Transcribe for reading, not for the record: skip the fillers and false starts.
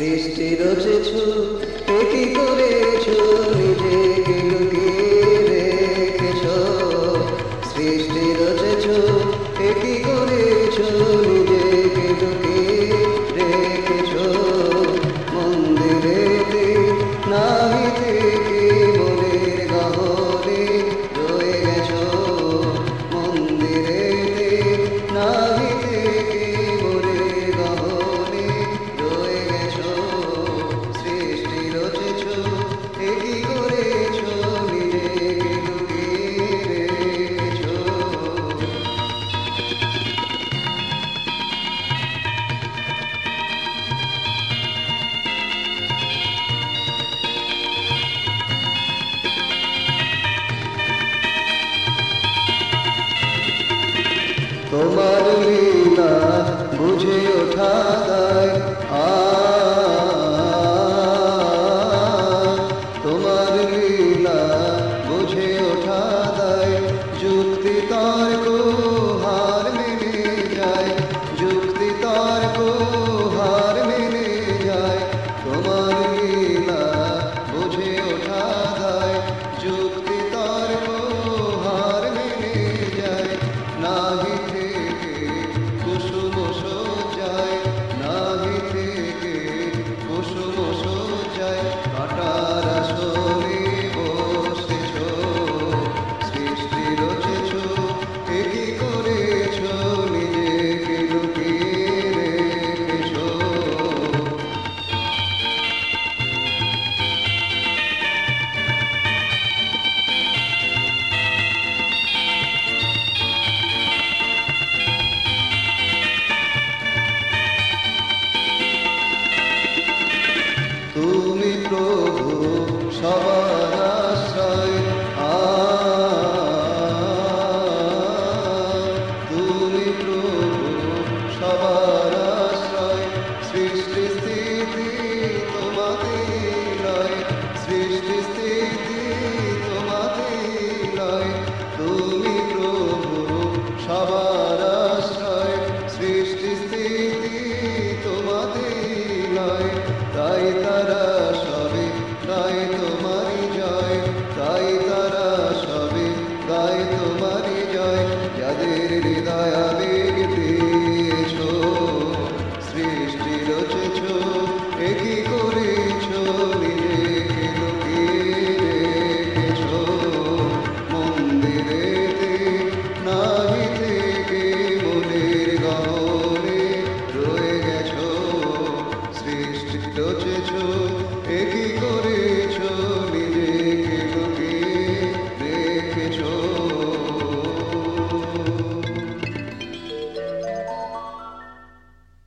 সৃষ্টি রচেছ কি করেছ নিজেকে লুকিয়ে রেখেছ সৃষ্টি রচেছ কি করেছ নিজেকে লুকিয়ে রেখেছ মন্দিরেতে নাহি থেকে মনের গহরে রয়ে গেছ মন্দিরেতে নাহি থেকে মনের গহরে রয়ে গেছ সৃষ্টি রচেছ কি করেছ নিজেকে লুকিয়ে রেখেছ তোমার লীলা বুঝে ওঠা দায় তোমার লীলা বুঝে ওঠা দায় যুক্তি তর্ক হার মেনে যায় যুক্তি তর্ক হার মেনে যায় তোমার লীলা বুঝে ওঠা দায় যুক্তি তর্ক হার মেনে যায় নাহি থেকে কুসুম সজ্জায় নাহি থেকে কুসুম সজ্জায় কাটার আসরে বসেছ সৃষ্টি রচেছ কি করেছ নিজেকে লুকিয়ে রেখেছ তুমি প্রভু সব